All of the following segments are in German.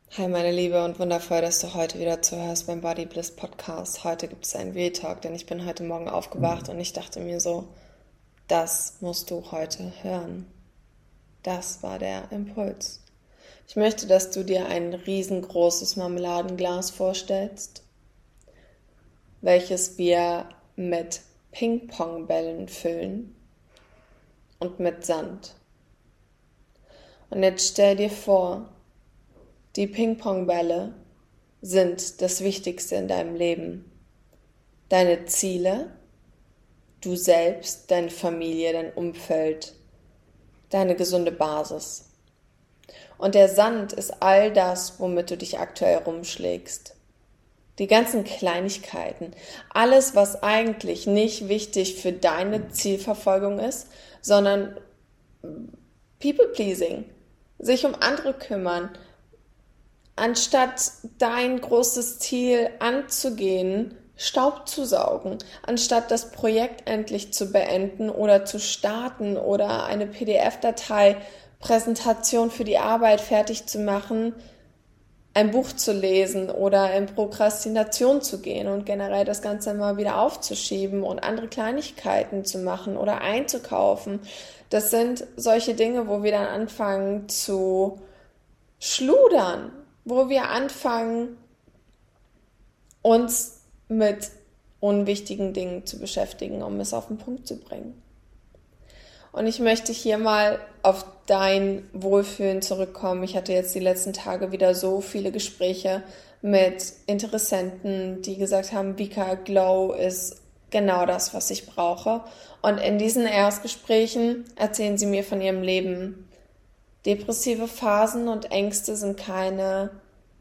Hi meine Liebe und wundervoll, dass du heute wieder zuhörst beim Body Bliss Podcast. Heute gibt es einen Real Talk, denn ich bin heute Morgen aufgewacht und ich dachte mir so, das musst du heute hören. Das war der Impuls. Ich möchte, dass du dir ein riesengroßes Marmeladenglas vorstellst, welches wir mit Ping-Pong-Bällen füllen und mit Sand. Und jetzt stell dir vor, die Ping-Pong-Bälle sind das Wichtigste in deinem Leben. Deine Ziele, du selbst, deine Familie, dein Umfeld, deine gesunde Basis. Und der Sand ist all das, womit du dich aktuell rumschlägst. Die ganzen Kleinigkeiten, alles, was eigentlich nicht wichtig für deine Zielverfolgung ist, sondern People-Pleasing, sich um andere kümmern, anstatt dein großes Ziel anzugehen, Staub zu saugen, anstatt das Projekt endlich zu beenden oder zu starten oder eine PDF-Datei, Präsentation für die Arbeit fertig zu machen, ein Buch zu lesen oder in Prokrastination zu gehen und generell das Ganze mal wieder aufzuschieben und andere Kleinigkeiten zu machen oder einzukaufen. Das sind solche Dinge, wo wir dann anfangen zu schludern, wo wir anfangen, uns mit unwichtigen Dingen zu beschäftigen, um es auf den Punkt zu bringen. Und ich möchte hier mal auf dein Wohlfühlen zurückkommen. Ich hatte jetzt die letzten Tage wieder so viele Gespräche mit Interessenten, die gesagt haben, Vika, Glow ist genau das, was ich brauche. Und in diesen Erstgesprächen erzählen sie mir von ihrem Leben. Depressive Phasen und Ängste sind keine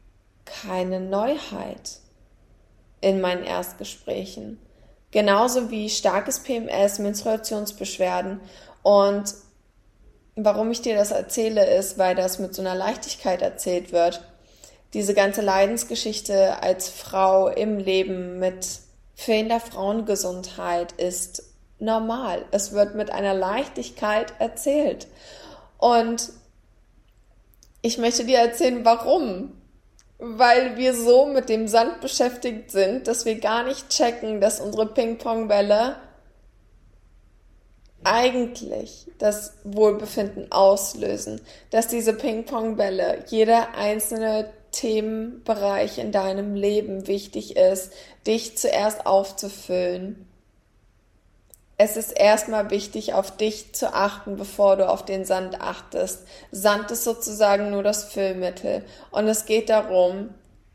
Neuheit in meinen Erstgesprächen. Genauso wie starkes PMS, Menstruationsbeschwerden. Und warum ich dir das erzähle, ist, weil das mit so einer Leichtigkeit erzählt wird. Diese ganze Leidensgeschichte als Frau im Leben mit fehlender Frauengesundheit ist normal. Es wird mit einer Leichtigkeit erzählt. Und ich möchte dir erzählen, warum. Weil wir so mit dem Sand beschäftigt sind, dass wir gar nicht checken, dass unsere Ping-Pong-Bälle eigentlich das Wohlbefinden auslösen. Dass diese Ping-Pong-Bälle, jeder einzelne Themenbereich in deinem Leben wichtig ist, dich zuerst aufzufüllen. Es ist erstmal wichtig, auf dich zu achten, bevor du auf den Sand achtest. Sand ist sozusagen nur das Füllmittel. Und es geht darum,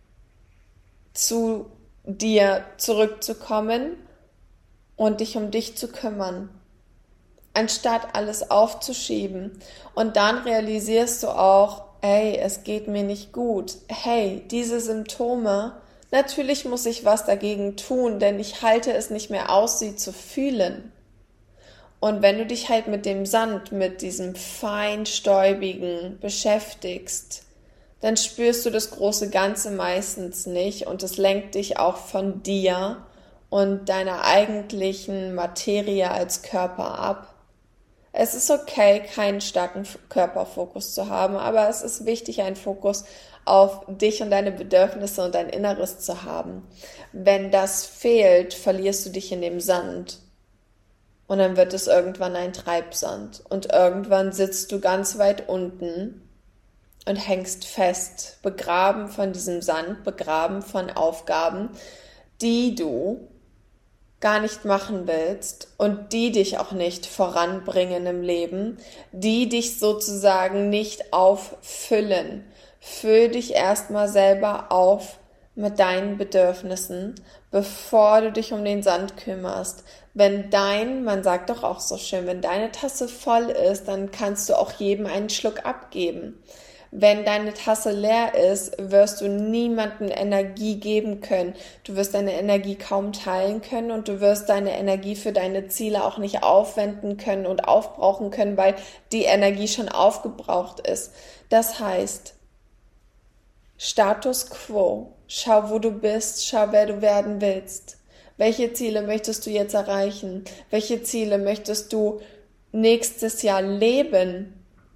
zu dir zurückzukommen und dich um dich zu kümmern, anstatt alles aufzuschieben. Und dann realisierst du auch, hey, es geht mir nicht gut. Hey, diese Symptome, natürlich muss ich was dagegen tun, denn ich halte es nicht mehr aus, sie zu fühlen. Und wenn du dich halt mit dem Sand, mit diesem feinstäubigen beschäftigst, dann spürst du das große Ganze meistens nicht und es lenkt dich auch von dir und deiner eigentlichen Materie als Körper ab. Es ist okay, keinen starken Körperfokus zu haben, aber es ist wichtig, einen Fokus auf dich und deine Bedürfnisse und dein Inneres zu haben. Wenn das fehlt, verlierst du dich in dem Sand. Und dann wird es irgendwann ein Treibsand. Und irgendwann sitzt du ganz weit unten und hängst fest, begraben von diesem Sand, begraben von Aufgaben, die du gar nicht machen willst und die dich auch nicht voranbringen im Leben, die dich sozusagen nicht auffüllen. Füll dich erstmal selber auf mit deinen Bedürfnissen, bevor du dich um den Sand kümmerst. Wenn man sagt doch auch so schön, wenn deine Tasse voll ist, dann kannst du auch jedem einen Schluck abgeben. Wenn deine Tasse leer ist, wirst du niemandem Energie geben können. Du wirst deine Energie kaum teilen können und du wirst deine Energie für deine Ziele auch nicht aufwenden können und aufbrauchen können, weil die Energie schon aufgebraucht ist. Das heißt, Status quo. Schau, wo du bist, schau, wer du werden willst. Welche Ziele möchtest du jetzt erreichen? Welche Ziele möchtest du nächstes Jahr leben?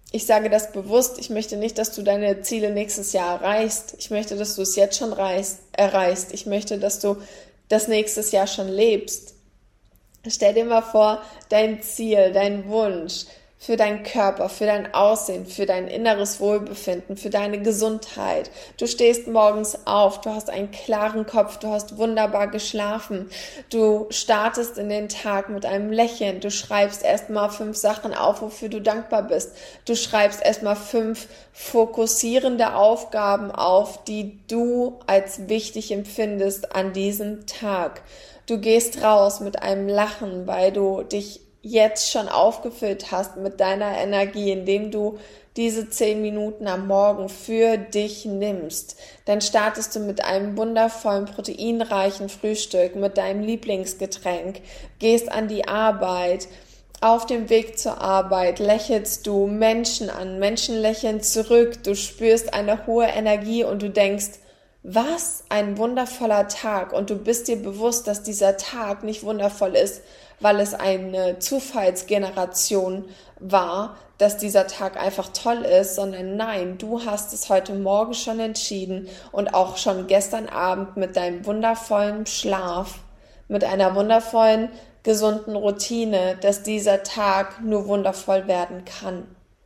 Ich sage das bewusst, ich möchte nicht, dass du deine Ziele nächstes Jahr erreichst. Ich möchte, dass du es jetzt schon erreichst. Ich möchte, dass du das nächstes Jahr schon lebst. Stell dir mal vor, dein Ziel, dein Wunsch für deinen Körper, für dein Aussehen, für dein inneres Wohlbefinden, für deine Gesundheit. Du stehst morgens auf, du hast einen klaren Kopf, du hast wunderbar geschlafen. Du startest in den Tag mit einem Lächeln. Du schreibst erstmal 5 Sachen auf, wofür du dankbar bist. Du schreibst erstmal 5 fokussierende Aufgaben auf, die du als wichtig empfindest an diesem Tag. Du gehst raus mit einem Lachen, weil du dich jetzt schon aufgefüllt hast mit deiner Energie, indem du diese 10 Minuten am Morgen für dich nimmst. Dann startest du mit einem wundervollen, proteinreichen Frühstück, mit deinem Lieblingsgetränk, gehst an die Arbeit. Auf dem Weg zur Arbeit lächelst du Menschen an, Menschen lächeln zurück, du spürst eine hohe Energie und du denkst, was ein wundervoller Tag, und du bist dir bewusst, dass dieser Tag nicht wundervoll ist, weil es eine Zufallsgeneration war, dass dieser Tag einfach toll ist, sondern nein, du hast es heute Morgen schon entschieden und auch schon gestern Abend mit deinem wundervollen Schlaf, mit einer wundervollen, gesunden Routine, dass dieser Tag nur wundervoll werden kann.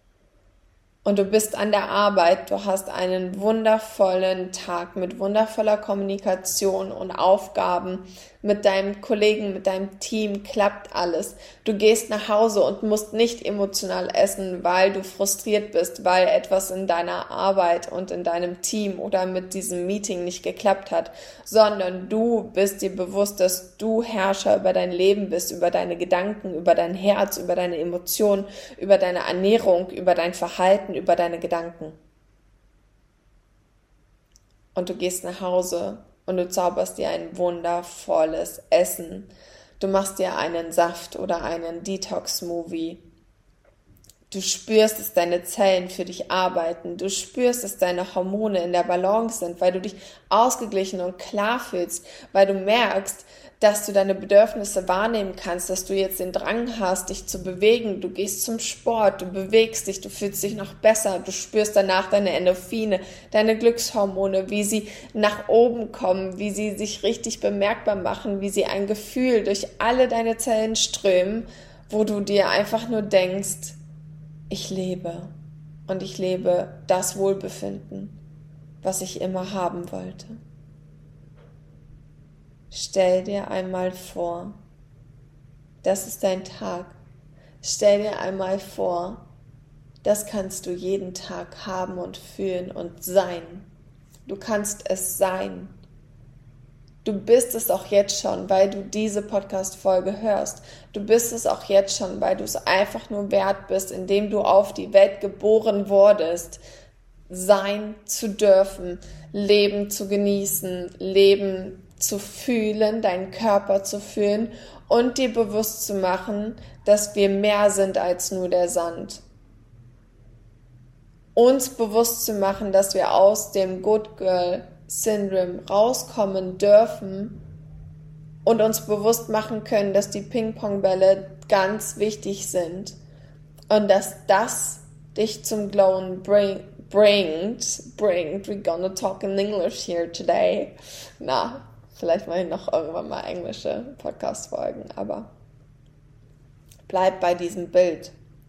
Und du bist an der Arbeit, du hast einen wundervollen Tag mit wundervoller Kommunikation und Aufgaben mit deinem Kollegen, mit deinem Team, klappt alles. Du gehst nach Hause und musst nicht emotional essen, weil du frustriert bist, weil etwas in deiner Arbeit und in deinem Team oder mit diesem Meeting nicht geklappt hat, sondern du bist dir bewusst, dass du Herrscher über dein Leben bist, über deine Gedanken, über dein Herz, über deine Emotionen, über deine Ernährung, über dein Verhalten, über deine Gedanken. Und du gehst nach Hause und du zauberst dir ein wundervolles Essen. Du machst dir einen Saft oder einen Detox-Smoothie. Du spürst, dass deine Zellen für dich arbeiten. Du spürst, dass deine Hormone in der Balance sind, weil du dich ausgeglichen und klar fühlst, weil du merkst, dass du deine Bedürfnisse wahrnehmen kannst, dass du jetzt den Drang hast, dich zu bewegen. Du gehst zum Sport, du bewegst dich, du fühlst dich noch besser, du spürst danach deine Endorphine, deine Glückshormone, wie sie nach oben kommen, wie sie sich richtig bemerkbar machen, wie sie ein Gefühl durch alle deine Zellen strömen, wo du dir einfach nur denkst, ich lebe und ich lebe das Wohlbefinden, was ich immer haben wollte. Stell dir einmal vor, das ist dein Tag. Stell dir einmal vor, das kannst du jeden Tag haben und fühlen und sein. Du kannst es sein. Du bist es auch jetzt schon, weil du diese Podcast-Folge hörst. Du bist es auch jetzt schon, weil du es einfach nur wert bist, indem du auf die Welt geboren wurdest, sein zu dürfen, Leben zu genießen, Leben zu fühlen, deinen Körper zu fühlen und dir bewusst zu machen, dass wir mehr sind als nur der Sand. Uns bewusst zu machen, dass wir aus dem Good Girl Syndrome rauskommen dürfen und uns bewusst machen können, dass die Ping-Pong-Bälle ganz wichtig sind und dass das dich zum Glowen bringt. We're gonna talk in English here today. Vielleicht mache ich noch irgendwann mal englische Podcast-Folgen, aber bleib bei diesem Bild.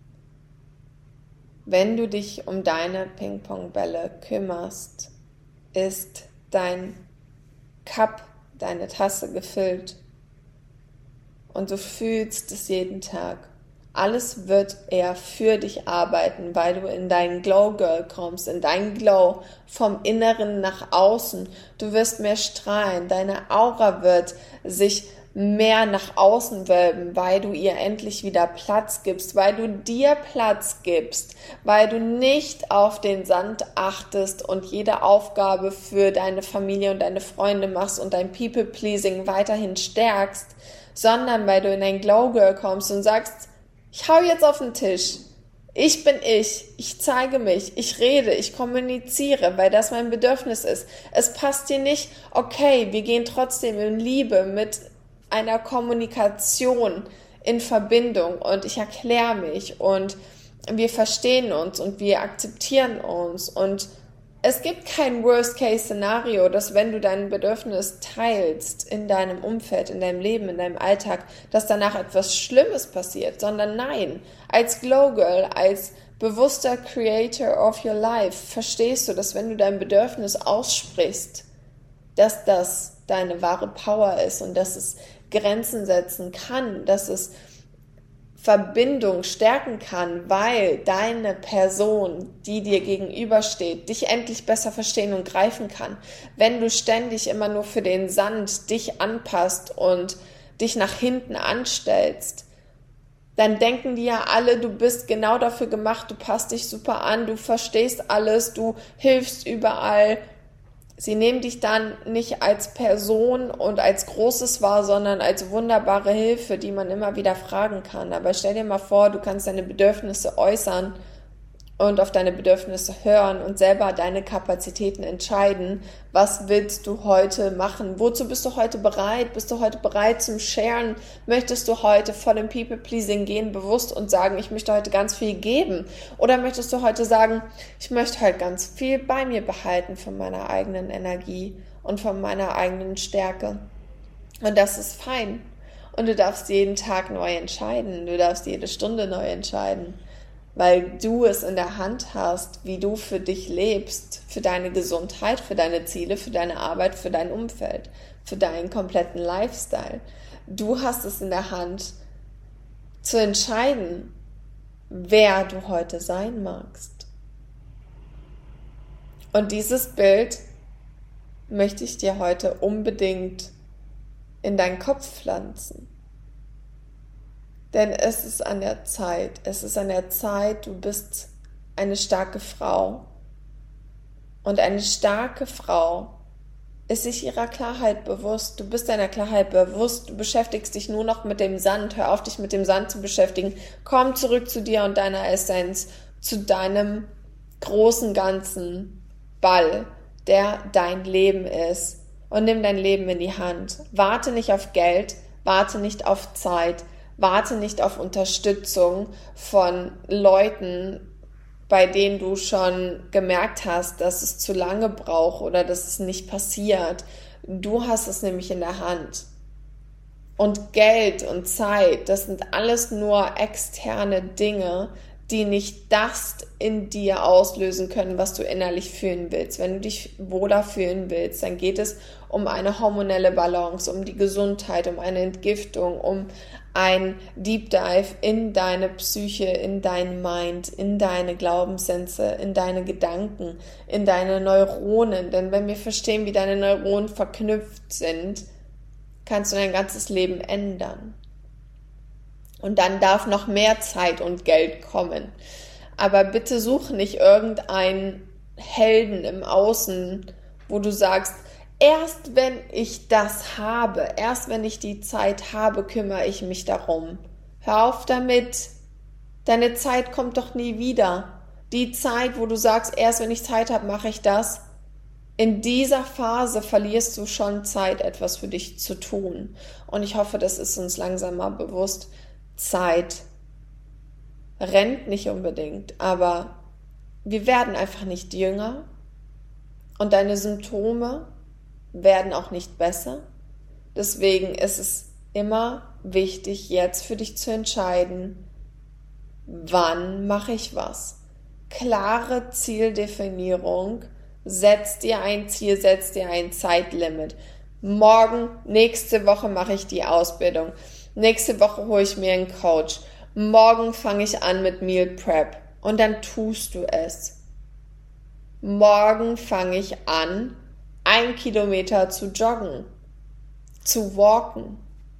Wenn du dich um deine Ping-Pong-Bälle kümmerst, ist dein Cup, deine Tasse gefüllt und du fühlst es jeden Tag. Alles wird eher für dich arbeiten, weil du in deinen Glow Girl kommst, in deinen Glow vom Inneren nach außen. Du wirst mehr strahlen, deine Aura wird sich mehr nach außen wölben, weil du ihr endlich wieder Platz gibst, weil du dir Platz gibst, weil du nicht auf den Sand achtest und jede Aufgabe für deine Familie und deine Freunde machst und dein People-Pleasing weiterhin stärkst, sondern weil du in dein Glow Girl kommst und sagst, ich hau jetzt auf den Tisch. Ich bin ich zeige mich, ich rede, ich kommuniziere, weil das mein Bedürfnis ist. Es passt dir nicht, okay, wir gehen trotzdem in Liebe mit einer Kommunikation in Verbindung und ich erkläre mich und wir verstehen uns und wir akzeptieren uns und es gibt kein Worst-Case-Szenario, dass wenn du dein Bedürfnis teilst in deinem Umfeld, in deinem Leben, in deinem Alltag, dass danach etwas Schlimmes passiert, sondern nein, als Glow Girl, als bewusster Creator of your life, verstehst du, dass wenn du dein Bedürfnis aussprichst, dass das deine wahre Power ist und dass es Grenzen setzen kann, dass es Verbindung stärken kann, weil deine Person, die dir gegenübersteht, dich endlich besser verstehen und greifen kann. Wenn du ständig immer nur für den Sand dich anpasst und dich nach hinten anstellst, dann denken die ja alle, du bist genau dafür gemacht, du passt dich super an, du verstehst alles, du hilfst überall. Sie nehmen dich dann nicht als Person und als Großes wahr, sondern als wunderbare Hilfe, die man immer wieder fragen kann. Aber stell dir mal vor, du kannst deine Bedürfnisse äußern und auf deine Bedürfnisse hören und selber deine Kapazitäten entscheiden. Was willst du heute machen? Wozu bist du heute bereit? Bist du heute bereit zum Sharen? Möchtest du heute voll im People-Pleasing gehen, bewusst und sagen, ich möchte heute ganz viel geben? Oder möchtest du heute sagen, ich möchte heute ganz viel bei mir behalten von meiner eigenen Energie und von meiner eigenen Stärke? Und das ist fein. Und du darfst jeden Tag neu entscheiden. Du darfst jede Stunde neu entscheiden. Weil du es in der Hand hast, wie du für dich lebst, für deine Gesundheit, für deine Ziele, für deine Arbeit, für dein Umfeld, für deinen kompletten Lifestyle. Du hast es in der Hand, zu entscheiden, wer du heute sein magst. Und dieses Bild möchte ich dir heute unbedingt in deinen Kopf pflanzen. Denn es ist an der Zeit, du bist eine starke Frau. Und eine starke Frau ist sich ihrer Klarheit bewusst. Du bist deiner Klarheit bewusst, du beschäftigst dich nur noch mit dem Sand. Hör auf, dich mit dem Sand zu beschäftigen. Komm zurück zu dir und deiner Essenz, zu deinem großen ganzen Ball, der dein Leben ist. Und nimm dein Leben in die Hand. Warte nicht auf Geld, warte nicht auf Zeit, warte nicht auf Unterstützung von Leuten, bei denen du schon gemerkt hast, dass es zu lange braucht oder dass es nicht passiert. Du hast es nämlich in der Hand. Und Geld und Zeit, das sind alles nur externe Dinge, die nicht das in dir auslösen können, was du innerlich fühlen willst. Wenn du dich wohler fühlen willst, dann geht es um eine hormonelle Balance, um die Gesundheit, um eine Entgiftung, um ein Deep Dive in deine Psyche, in dein Mind, in deine Glaubenssätze, in deine Gedanken, in deine Neuronen. Denn wenn wir verstehen, wie deine Neuronen verknüpft sind, kannst du dein ganzes Leben ändern. Und dann darf noch mehr Zeit und Geld kommen. Aber bitte such nicht irgendeinen Helden im Außen, wo du sagst, erst wenn ich das habe, erst wenn ich die Zeit habe, kümmere ich mich darum. Hör auf damit. Deine Zeit kommt doch nie wieder. Die Zeit, wo du sagst, erst wenn ich Zeit habe, mache ich das. In dieser Phase verlierst du schon Zeit, etwas für dich zu tun. Und ich hoffe, das ist uns langsam mal bewusst. Zeit rennt nicht unbedingt, aber wir werden einfach nicht jünger und deine Symptome werden auch nicht besser. Deswegen ist es immer wichtig, jetzt für dich zu entscheiden, wann mache ich was. Klare Zieldefinierung, setz dir ein Ziel, setz dir ein Zeitlimit. Morgen, nächste Woche mache ich die Ausbildung. Nächste Woche hole ich mir einen Coach. Morgen fange ich an mit Meal Prep. Und dann tust du es. Morgen fange ich an, 1 Kilometer zu joggen, zu walken.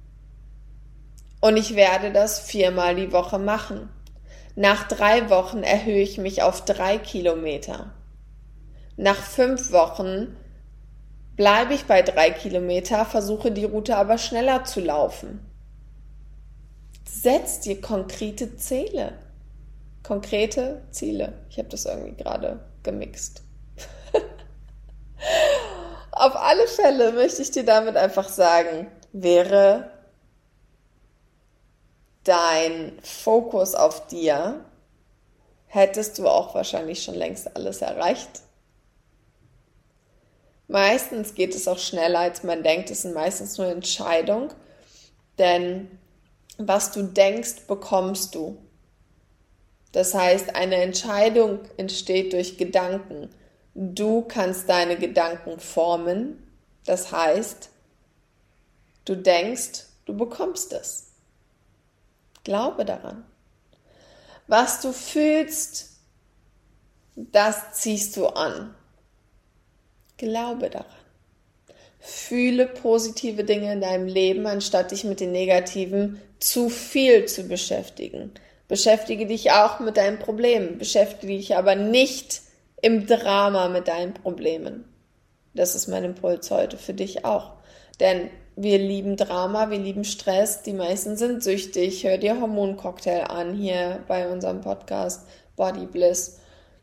Und ich werde das 4-mal die Woche machen. Nach 3 Wochen erhöhe ich mich auf 3 Kilometer. Nach 5 Wochen bleibe ich bei 3 Kilometer, versuche die Route aber schneller zu laufen. Setz dir konkrete Ziele. Konkrete Ziele. Ich habe das irgendwie gerade gemixt. Auf alle Fälle möchte ich dir damit einfach sagen, wäre dein Fokus auf dir hättest du auch wahrscheinlich schon längst alles erreicht. Meistens geht es auch schneller, als man denkt. Es sind meistens nur Entscheidungen, denn was du denkst, bekommst du. Das heißt, eine Entscheidung entsteht durch Gedanken. Du kannst deine Gedanken formen. Das heißt, du denkst, du bekommst es. Glaube daran. Was du fühlst, das ziehst du an. Glaube daran. Fühle positive Dinge in deinem Leben, anstatt dich mit den negativen zu viel zu beschäftigen. Beschäftige dich auch mit deinen Problemen, beschäftige dich aber nicht im Drama mit deinen Problemen. Das ist mein Impuls heute für dich auch. Denn wir lieben Drama, wir lieben Stress, die meisten sind süchtig. Hör dir Hormoncocktail an hier bei unserem Podcast Body Bliss.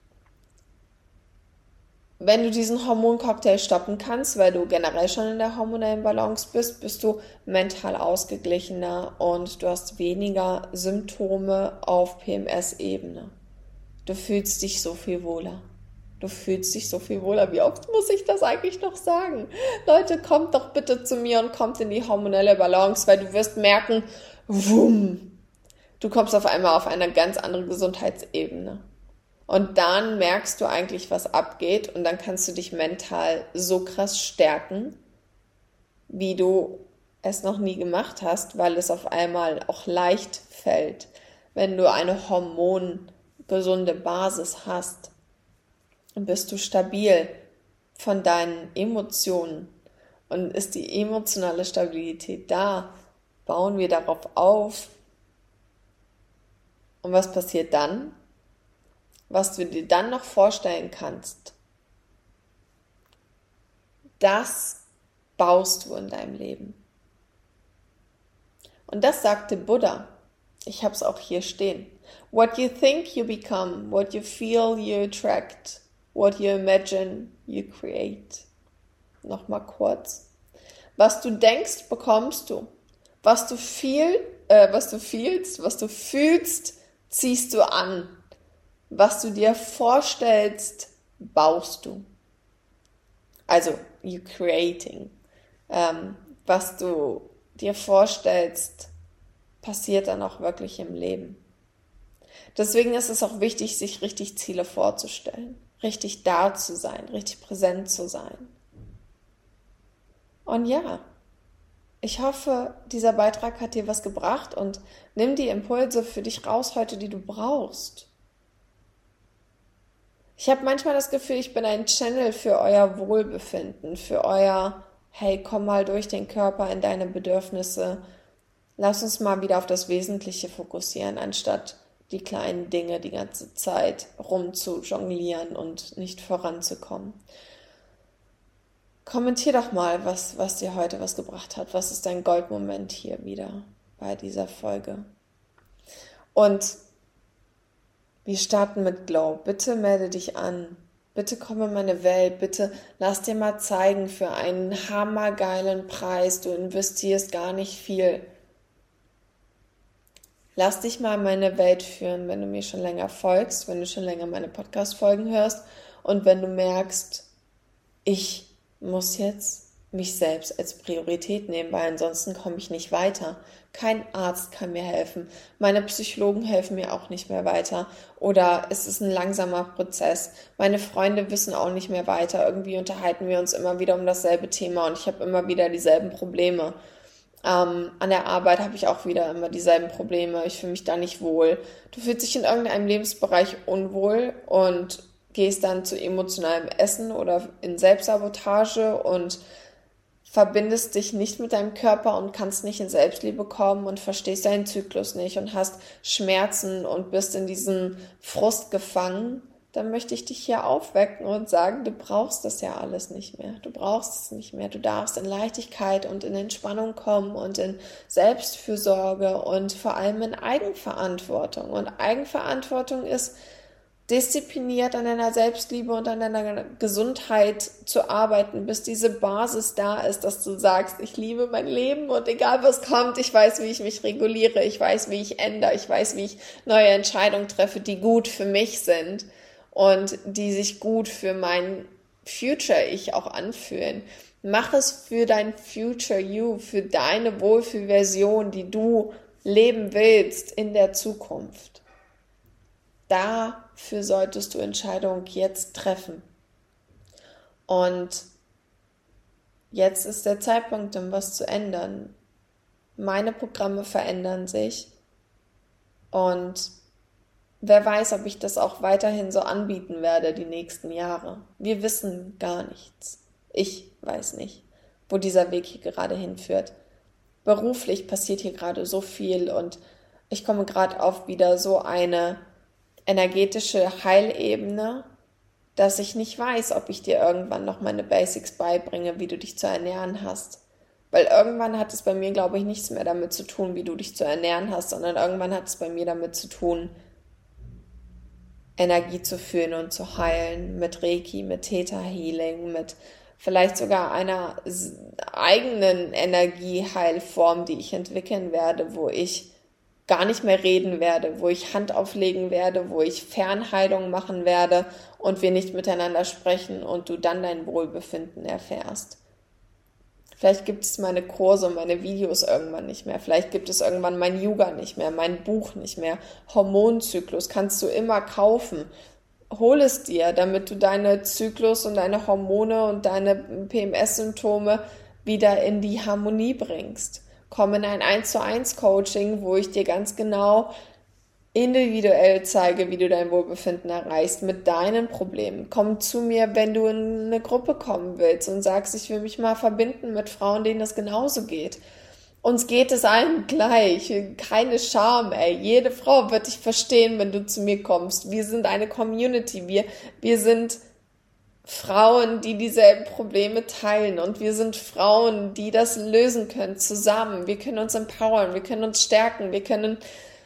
Wenn du diesen Hormoncocktail stoppen kannst, weil du generell schon in der hormonellen Balance bist, bist du mental ausgeglichener und du hast weniger Symptome auf PMS-Ebene. Du fühlst dich so viel wohler. Du fühlst dich so viel wohler. Wie oft muss ich das eigentlich noch sagen? Leute, kommt doch bitte zu mir und kommt in die hormonelle Balance, weil du wirst merken, wumm, du kommst auf einmal auf eine ganz andere Gesundheitsebene. Und dann merkst du eigentlich, was abgeht und dann kannst du dich mental so krass stärken, wie du es noch nie gemacht hast, weil es auf einmal auch leicht fällt, wenn du eine hormongesunde Basis hast. Und bist du stabil von deinen Emotionen und ist die emotionale Stabilität da, bauen wir darauf auf. Und was passiert dann? Was du dir dann noch vorstellen kannst, das baust du in deinem Leben. Und das sagte Buddha. Ich habe es auch hier stehen. What you think you become, what you feel you attract, what you imagine you create. Nochmal kurz. Was du denkst, bekommst du. Was du fühlst, ziehst du an. Was du dir vorstellst, baust du. Also, you creating. Was du dir vorstellst, passiert dann auch wirklich im Leben. Deswegen ist es auch wichtig, sich richtig Ziele vorzustellen, richtig da zu sein, richtig präsent zu sein. Und ja, ich hoffe, dieser Beitrag hat dir was gebracht und nimm die Impulse für dich raus heute, die du brauchst. Ich habe manchmal das Gefühl, ich bin ein Channel für euer Wohlbefinden, für euer, hey, komm mal durch den Körper in deine Bedürfnisse. Lass uns mal wieder auf das Wesentliche fokussieren, anstatt die kleinen Dinge die ganze Zeit rumzujonglieren und nicht voranzukommen. Kommentier doch mal, was dir heute was gebracht hat. Was ist dein Goldmoment hier wieder bei dieser Folge? Und wir starten mit Glow. Bitte melde dich an. Bitte komm in meine Welt. Bitte lass dir mal zeigen für einen hammergeilen Preis. Du investierst gar nicht viel. Lass dich mal in meine Welt führen, wenn du mir schon länger folgst, wenn du schon länger meine Podcast-Folgen hörst und wenn du merkst, ich muss jetzt mich selbst als Priorität nehmen, weil ansonsten komme ich nicht weiter. Kein Arzt kann mir helfen. Meine Psychologen helfen mir auch nicht mehr weiter. Oder es ist ein langsamer Prozess. Meine Freunde wissen auch nicht mehr weiter. Irgendwie unterhalten wir uns immer wieder um dasselbe Thema und ich habe immer wieder dieselben Probleme. An der Arbeit habe ich auch wieder immer dieselben Probleme. Ich fühle mich da nicht wohl. Du fühlst dich in irgendeinem Lebensbereich unwohl und gehst dann zu emotionalem Essen oder in Selbstsabotage und verbindest dich nicht mit deinem Körper und kannst nicht in Selbstliebe kommen und verstehst deinen Zyklus nicht und hast Schmerzen und bist in diesem Frust gefangen, dann möchte ich dich hier aufwecken und sagen, du brauchst das ja alles nicht mehr. Du brauchst es nicht mehr. Du darfst in Leichtigkeit und in Entspannung kommen und in Selbstfürsorge und vor allem in Eigenverantwortung. Und Eigenverantwortung ist, diszipliniert an deiner Selbstliebe und an deiner Gesundheit zu arbeiten, bis diese Basis da ist, dass du sagst, ich liebe mein Leben und egal was kommt, ich weiß, wie ich mich reguliere, ich weiß, wie ich ändere, ich weiß, wie ich neue Entscheidungen treffe, die gut für mich sind und die sich gut für mein Future-Ich auch anfühlen. Mach es für dein Future You, für deine Wohlfühlversion, die du leben willst in der Zukunft. Dafür solltest du Entscheidungen jetzt treffen. Und jetzt ist der Zeitpunkt, um was zu ändern. Meine Programme verändern sich und wer weiß, ob ich das auch weiterhin so anbieten werde die nächsten Jahre. Wir wissen gar nichts. Ich weiß nicht, wo dieser Weg hier gerade hinführt. Beruflich passiert hier gerade so viel und ich komme gerade auf wieder so eine energetische Heilebene, dass ich nicht weiß, ob ich dir irgendwann noch meine Basics beibringe, wie du dich zu ernähren hast. Weil irgendwann hat es bei mir, glaube ich, nichts mehr damit zu tun, wie du dich zu ernähren hast, sondern irgendwann hat es bei mir damit zu tun, Energie zu fühlen und zu heilen, mit Reiki, mit Theta Healing, mit vielleicht sogar einer eigenen Energieheilform, die ich entwickeln werde, wo ich gar nicht mehr reden werde, wo ich Hand auflegen werde, wo ich Fernheilung machen werde und wir nicht miteinander sprechen und du dann dein Wohlbefinden erfährst. Vielleicht gibt es meine Kurse und meine Videos irgendwann nicht mehr. Vielleicht gibt es irgendwann mein Yoga nicht mehr, mein Buch nicht mehr. Hormonzyklus kannst du immer kaufen. Hol es dir, damit du deine Zyklus und deine Hormone und deine PMS-Symptome wieder in die Harmonie bringst. Komm in ein 1:1 Coaching, wo ich dir ganz genau individuell zeige, wie du dein Wohlbefinden erreichst mit deinen Problemen. Komm zu mir, wenn du in eine Gruppe kommen willst und sagst, ich will mich mal verbinden mit Frauen, denen das genauso geht. Uns geht es allen gleich. Keine Scham, ey. Jede Frau wird dich verstehen, wenn du zu mir kommst. Wir sind eine Community. Wir sind Frauen, die dieselben Probleme teilen. Und wir sind Frauen, die das lösen können, zusammen. Wir können uns empowern, wir können uns stärken, wir können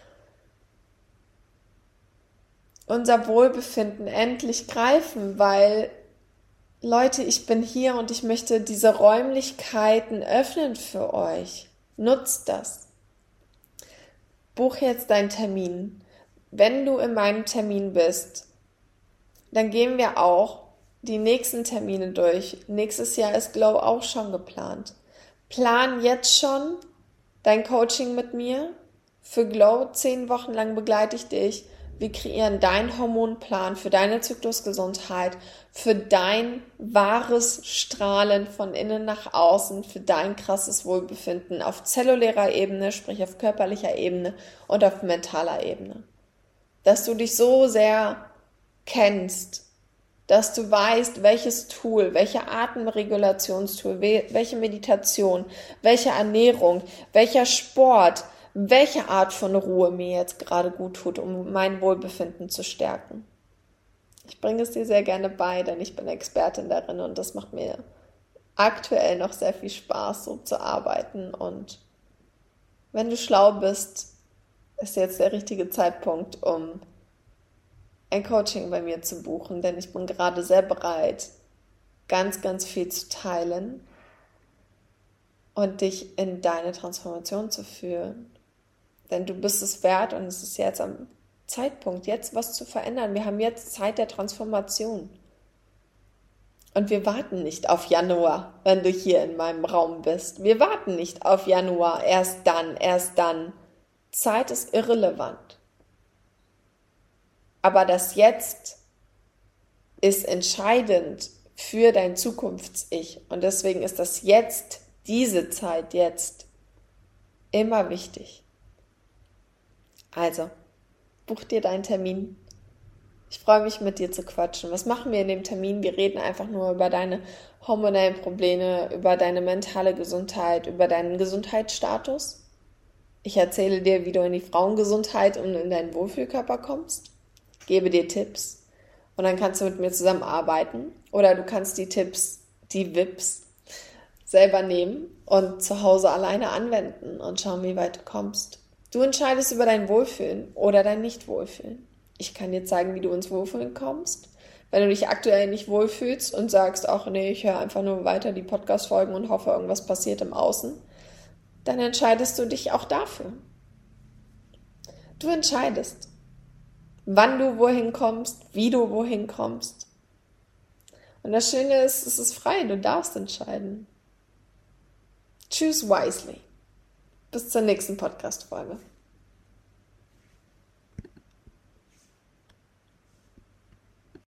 unser Wohlbefinden endlich greifen, weil, Leute, ich bin hier und ich möchte diese Räumlichkeiten öffnen für euch. Nutzt das. Buch jetzt deinen Termin. Wenn du in meinem Termin bist, dann gehen wir auch die nächsten Termine durch. Nächstes Jahr ist Glow auch schon geplant. Plan jetzt schon dein Coaching mit mir. Für Glow 10 Wochen lang begleite ich dich. Wir kreieren deinen Hormonplan für deine Zyklusgesundheit, für dein wahres Strahlen von innen nach außen, für dein krasses Wohlbefinden auf zellulärer Ebene, sprich auf körperlicher Ebene und auf mentaler Ebene. Dass du dich so sehr kennst, dass du weißt, welches Tool, welche Atemregulationstool, welche Meditation, welche Ernährung, welcher Sport, welche Art von Ruhe mir jetzt gerade gut tut, um mein Wohlbefinden zu stärken. Ich bringe es dir sehr gerne bei, denn ich bin Expertin darin und das macht mir aktuell noch sehr viel Spaß, so zu arbeiten. Und wenn du schlau bist, ist jetzt der richtige Zeitpunkt, um ein Coaching bei mir zu buchen, denn ich bin gerade sehr bereit, ganz, ganz viel zu teilen und dich in deine Transformation zu führen. Denn du bist es wert und es ist jetzt am Zeitpunkt, jetzt was zu verändern. Wir haben jetzt Zeit der Transformation. Und wir warten nicht auf Januar, wenn du hier in meinem Raum bist. Wir warten nicht auf Januar, erst dann. Zeit ist irrelevant. Aber das Jetzt ist entscheidend für dein Zukunfts-Ich. Und deswegen ist das Jetzt, diese Zeit jetzt, immer wichtig. Also, buch dir deinen Termin. Ich freue mich, mit dir zu quatschen. Was machen wir in dem Termin? Wir reden einfach nur über deine hormonellen Probleme, über deine mentale Gesundheit, über deinen Gesundheitsstatus. Ich erzähle dir, wie du in die Frauengesundheit und in deinen Wohlfühlkörper kommst. Gebe dir Tipps und dann kannst du mit mir zusammenarbeiten. Oder du kannst die Tipps, die VIPs, selber nehmen und zu Hause alleine anwenden und schauen, wie weit du kommst. Du entscheidest über dein Wohlfühlen oder dein Nicht-Wohlfühlen. Ich kann dir zeigen, wie du ins Wohlfühlen kommst. Wenn du dich aktuell nicht wohlfühlst und sagst, ach nee, ich höre einfach nur weiter die Podcast-Folgen und hoffe, irgendwas passiert im Außen, dann entscheidest du dich auch dafür. Du entscheidest, wann du wohin kommst, wie du wohin kommst. Und das Schöne ist, es ist frei, du darfst entscheiden. Choose wisely. Bis zur nächsten Podcast-Folge.